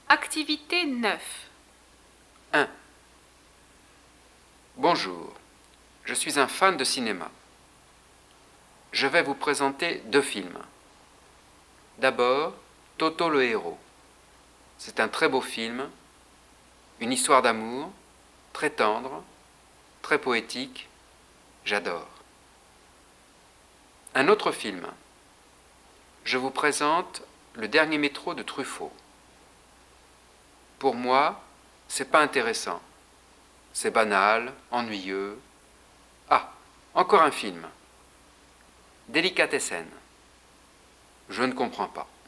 Activité 9. 1. Bonjour, je suis un fan de cinéma. Je vais vous présenter 2 films. D'abord, Toto le héros. C'est un très beau film, une histoire d'amour, très tendre, très poétique, j'adore. Un autre film. Je vous présente Le dernier métro de Truffaut. Pour moi, c'est pas intéressant. C'est banal, ennuyeux. Ah, encore un film. Délicatessen. Je ne comprends pas.